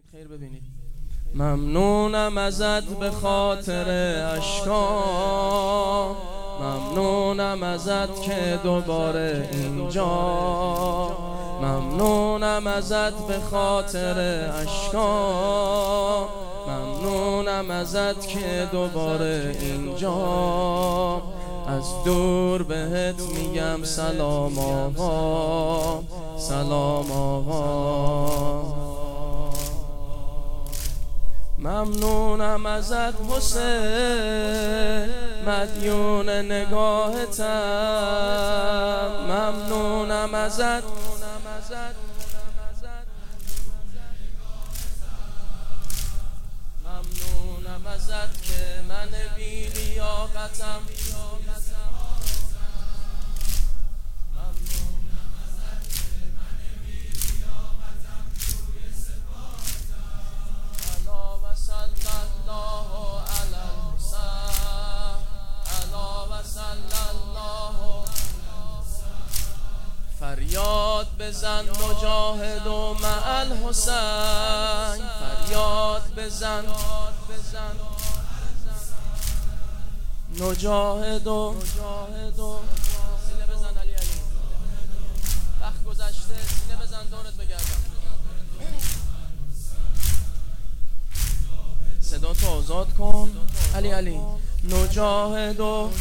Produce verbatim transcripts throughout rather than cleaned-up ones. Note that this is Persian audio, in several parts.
خیر ببینید. ممنونم ازت به خاطر اشکام، ممنونم ازت که دوباره اینجا، ممنونم ازت به خاطر اشکام، ممنونم ازت که دوباره اینجا. از دور بهت میگم سلام آقا، سلام آقا. ممنونم ازت حسین، مدیون نگاهتم، ممنونم ازت ممنونم ازت که من بی لیاقتم، فریاد بزن مجاهد و مع الحسین، فریاد بزن مجاهد و سینه بزن علی علی، وقت گذشته، سینه بزن دورت بگردم، صدا تو آزاد کن علی علی. مجاهد و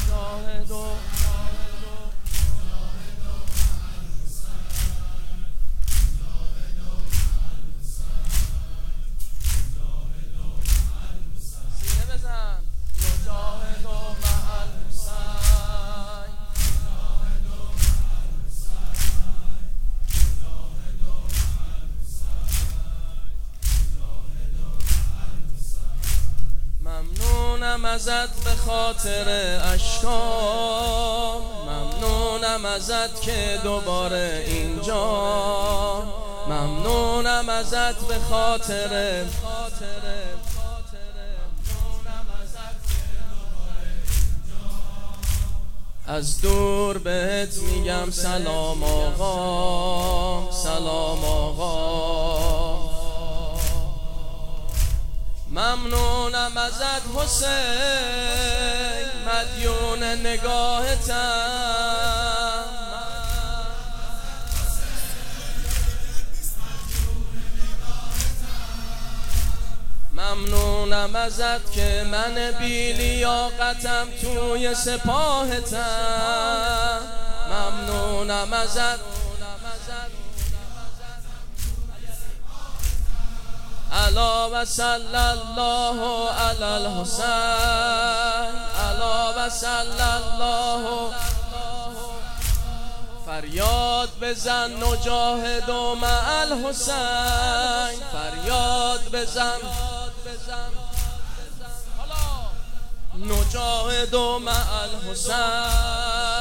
ممنونم ازت به خاطر اشکام، ممنونم ازت که دوباره اینجا، ممنونم ازت به خاطر از دور بهت میگم سلام آقا، سلام آقا. ممنونم ازت حسین، مدیون نگاهتم، ممنونم ازت که من بی لیاقتم توی سپاهتم، ممنونم ازت الا و صلی الله علی الحسین، الا و صلی الله. فریاد بزن مجاهد و مع الحسین، فریاد بزن مجاهد و مع الحسین.